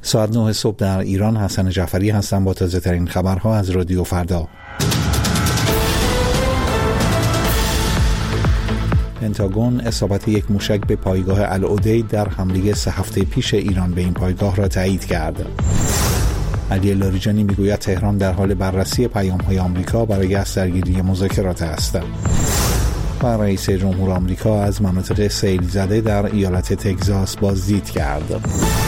ساعت 9 صبح در ایران. حسن جعفری هستم با تازه ترین خبرها از رادیو فردا. پنتاگون اصابت یک موشک به پایگاه العدید در حمله 3 هفته پیش ایران به این پایگاه را تایید کرد. علی لاریجانی میگوید تهران در حال بررسی پیام‌های آمریکا برای از درگیری مذاکرات است. و رئیس جمهور آمریکا از مناطق سیل زده در ایالت تگزاس بازدید کرد.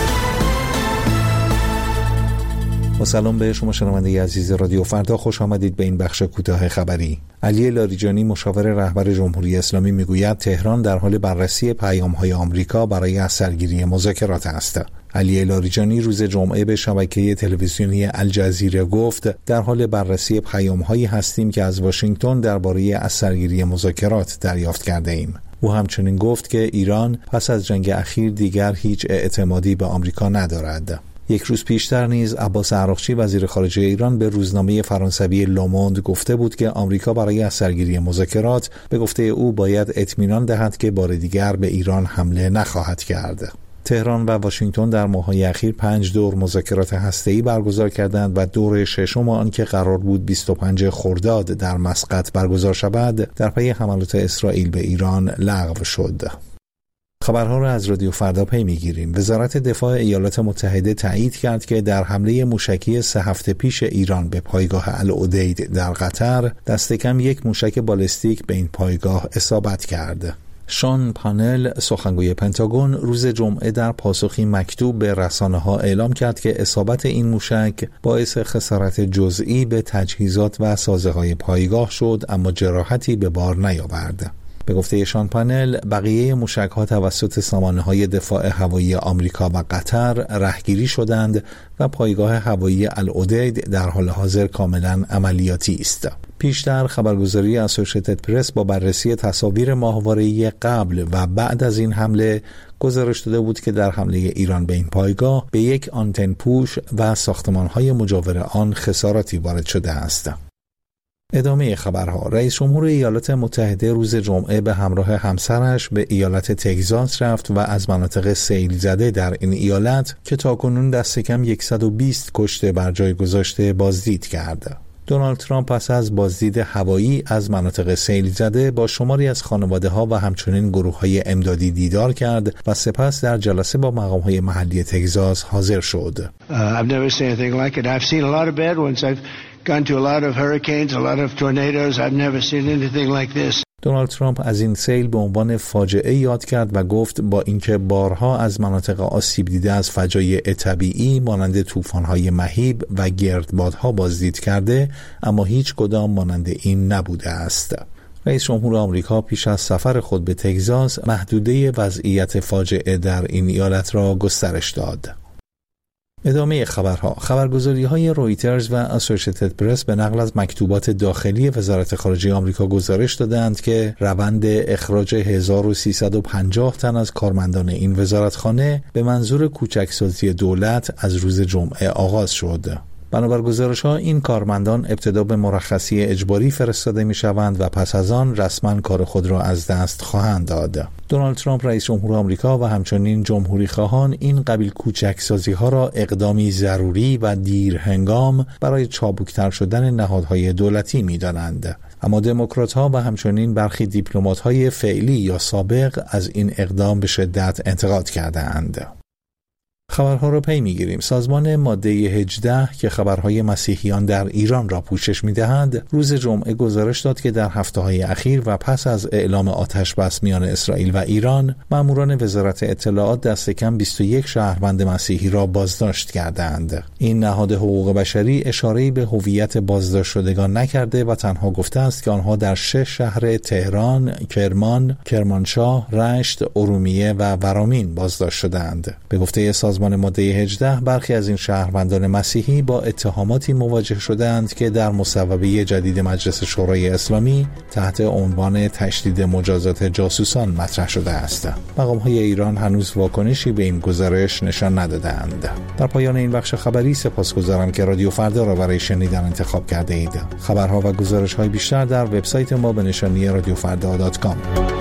با سلام به شما شنونده عزیز رادیو فردا، خوش آمدید به این بخش کوتاه خبری. علی لاریجانی مشاور رهبر جمهوری اسلامی میگوید تهران در حال بررسی پیام‌های آمریکا برای از درگیری مذاکرات است. علی لاریجانی روز جمعه به شبکه تلویزیونی الجزیره گفت در حال بررسی پیام‌هایی هستیم که از واشنگتن درباره از درگیری مذاکرات دریافت کرده ایم. او همچنین گفت که ایران پس از جنگ اخیر دیگر هیچ اعتمادی به آمریکا ندارد. یک روز پیشتر نیز عباس عراقچی وزیر خارجه ایران به روزنامه فرانسوی لوموند گفته بود که آمریکا برای از درگیری مذاکرات به گفته او باید اطمینان دهد که بار دیگر به ایران حمله نخواهد کرد. تهران و واشنگتن در ماه‌های اخیر 5 دور مذاکرات هسته‌ای برگزار کردند و دور ششم آن که قرار بود 25 خرداد در مسقط برگزار شود در پی حملات اسرائیل به ایران لغو شد. خبرها را از رادیو فردا پی میگیریم. وزارت دفاع ایالات متحده تایید کرد که در حمله موشکی 3 هفته پیش ایران به پایگاه العدید در قطر دست کم یک موشک بالستیک به این پایگاه اصابت کرد. شان پانل سخنگوی پنتاگون روز جمعه در پاسخی مکتوب به رسانه‌ها اعلام کرد که اصابت این موشک باعث خسارت جزئی به تجهیزات و سازه‌های پایگاه شد، اما جراحتی به بار نیاورد. به گفته شان پانل بقیه موشک‌ها توسط سامانه‌های دفاع هوایی آمریکا و قطر رهگیری شدند و پایگاه هوایی العدید در حال حاضر کاملا عملیاتی است. پیشتر خبرگزاری اسوشیتد پرس با بررسی تصاویر ماهواره‌ای قبل و بعد از این حمله گزارش داده بود که در حمله ایران به این پایگاه به یک آنتن پوش و ساختمان‌های مجاور آن خساراتی وارد شده است. ادامه خبرها. رئیس جمهور ایالات متحده روز جمعه به همراه همسرش به ایالت تگزاس رفت و از مناطق سیل زده در این ایالت که تاکنون دست کم 120 کشته بر جای گذاشته بازدید کرد. دونالد ترامپ پس از بازدید هوایی از مناطق سیل زده با شماری از خانواده‌ها و همچنین گروه‌های امدادی دیدار کرد و سپس در جلسه با مقام‌های محلی تگزاس حاضر شد. I've never seen anything like it. I've seen a lot of bad ones. I've gone to a lot of hurricanes, a lot of tornadoes. I've never seen anything like this. دونالد ترامپ از این سیل به عنوان فاجعه یاد کرد و گفت با اینکه بارها از مناطق آسیب دیده از فجایع طبیعی مانند طوفان‌های مهیب و گردبادها بازدید کرده، اما هیچ کدام مانند این نبوده است. رئیس جمهور آمریکا پیش از سفر خود به تگزاس محدوده وضعیت فاجعه در این ایالت را گسترش داد. ادامه خبرها. خبرگزاری‌های رویترز و اسوشیتد پرس به نقل از مکتوبات داخلی وزارت خارجه آمریکا گزارش دادند که روند اخراج 1350 تن از کارمندان این وزارتخانه به منظور کوچکسازی دولت از روز جمعه آغاز شد. بنابر گزارش‌ها این کارمندان ابتدا به مرخصی اجباری فرستاده می‌شوند و پس از آن رسما کار خود را از دست خواهند داد. دونالد ترامپ رئیس جمهور آمریکا و همچنین جمهوری خواهان این قبیل کوچکسازی‌ها را اقدامی ضروری و دیرهنگام برای چابکتر شدن نهادهای دولتی می‌دانند. اما دموکرات‌ها و همچنین برخی دیپلمات‌های فعلی یا سابق از این اقدام به شدت انتقاد کرده‌اند. خبرها را پی می‌گیریم. سازمان ماده 18 که خبرهای مسیحیان در ایران را پوشش می‌دهد، روز جمعه گزارش داد که در هفته‌های اخیر و پس از اعلام آتش‌بس میان اسرائیل و ایران، ماموران وزارت اطلاعات دست کم 21 شهروند مسیحی را بازداشت کردند. این نهاد حقوق بشری اشاره‌ای به هویت بازداشت شدگان نکرده و تنها گفته است که آنها در 6 شهر تهران، کرمان، کرمانشاه، رشت، ارومیه و ورامین بازداشت شدند. به گفته سازمان ماده 18 برخی از این شهروندان مسیحی با اتهاماتی مواجه شدند که در مصوبه جدید مجلس شورای اسلامی تحت عنوان تشدید مجازات جاسوسان مطرح شده است. مقام‌های ایران هنوز واکنشی به این گزارش نشان ندادند. در پایان این بخش خبری سپاسگزارم که رادیو فردا را برای شنیدن انتخاب کرده اید. خبرها و گزارش‌های بیشتر در وبسایت ما به نشانی radiofrda.com.